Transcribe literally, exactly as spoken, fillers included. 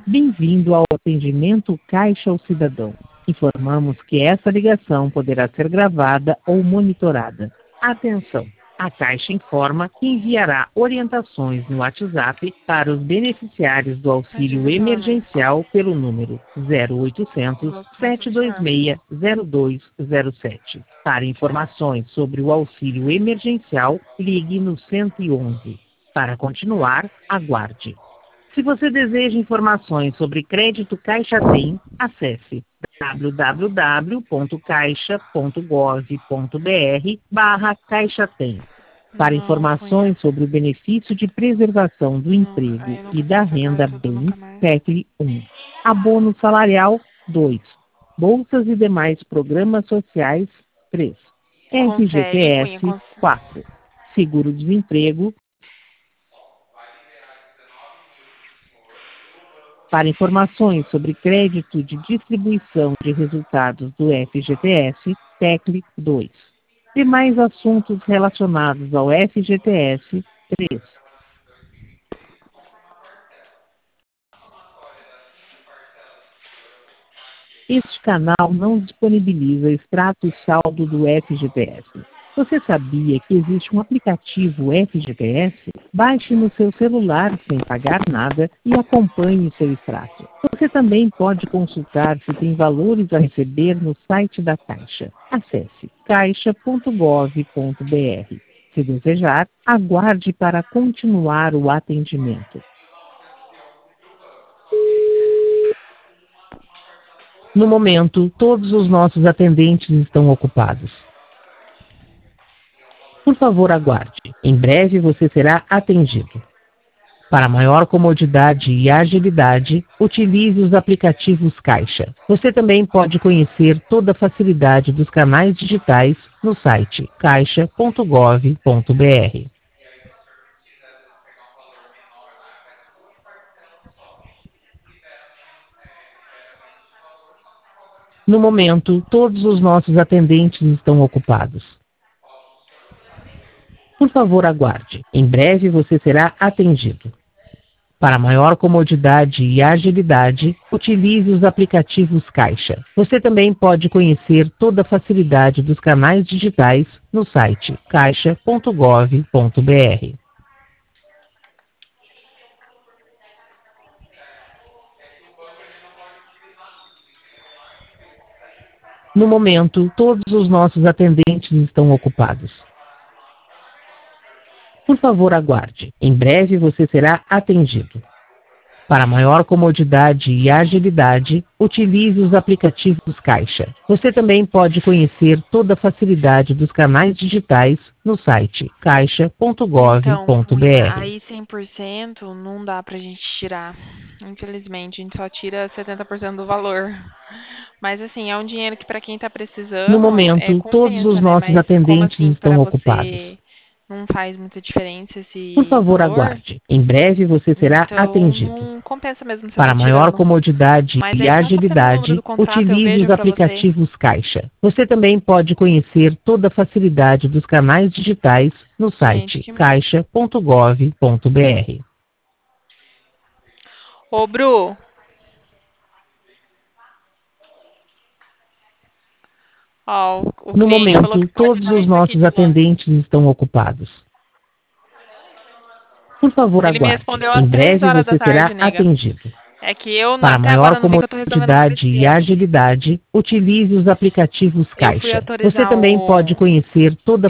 Bem-vindo ao atendimento Caixa ao Cidadão. Informamos que essa ligação poderá ser gravada ou monitorada. Atenção! A Caixa informa que enviará orientações no WhatsApp para os beneficiários do auxílio emergencial pelo número zero oitocentos, sete dois seis, zero dois zero sete. Para informações sobre o auxílio emergencial, ligue no cento e onze. Para continuar, aguarde. Se você deseja informações sobre crédito Caixa Tem, acesse w w w ponto caixa ponto gov ponto br barra Caixa Tem. Para Não, informações conheço. sobre o benefício de preservação do Não, emprego aí eu não e vou da passar renda cartão bem, nunca mais. tecle um. Abono salarial dois. Bolsas e demais programas sociais três. Consegue, Cunha, F G T S cons... quatro. Seguro-desemprego. Para informações sobre crédito de distribuição de resultados do F G T S, tecle dois. Demais assuntos relacionados ao F G T S, três. Este canal não disponibiliza extrato e saldo do F G T S. Você sabia que existe um aplicativo F G T S? Baixe no seu celular sem pagar nada e acompanhe seu extrato. Você também pode consultar se tem valores a receber no site da Caixa. Acesse caixa ponto gov ponto br. Se desejar, aguarde para continuar o atendimento. No momento, todos os nossos atendentes estão ocupados. Por favor, aguarde. Em breve você será atendido. Para maior comodidade e agilidade, utilize os aplicativos Caixa. Você também pode conhecer toda a facilidade dos canais digitais no site caixa ponto gov ponto br. No momento, todos os nossos atendentes estão ocupados. Por favor, aguarde. Em breve você será atendido. Para maior comodidade e agilidade, utilize os aplicativos Caixa. Você também pode conhecer toda a facilidade dos canais digitais no site caixa ponto gov ponto br. No momento, todos os nossos atendentes estão ocupados. Por favor, aguarde. Em breve você será atendido. Para maior comodidade e agilidade, utilize os aplicativos Caixa. Você também pode conhecer toda a facilidade dos canais digitais no site caixa ponto gov Então, ponto Cunha, br. aí cem por cento não dá pra gente tirar. Infelizmente, a gente só tira setenta por cento do valor. Mas assim, é um dinheiro que pra quem tá No precisando, é momento, todos os compensa, né? nossos Mas como atendentes assim, pra estão ocupados. você não faz muita diferença Por esse favor, valor, aguarde. Em breve você será então atendido. não compensa mesmo você Para tá maior tirando. comodidade Mas e aí passa pra mim o número do agilidade, contrato, eu utilize os vejo pra você. aplicativos Caixa. Você também pode conhecer toda a facilidade dos canais digitais no Gente, site que... caixa ponto gov ponto br. Ô, Bru, ó, o, o No cliente falou que momento, pode todos dar os isso aqui nossos de lance. atendentes estão ocupados. Por favor, Ele me aguarde. respondeu Em às três breve horas da você será tarde, nega. atendido. É que eu, Para até maior agora, não vi que eu tô resolvendo uma comodidade e besteira. agilidade, utilize os aplicativos Eu fui Caixa. Você autorizar também pode o conhecer toda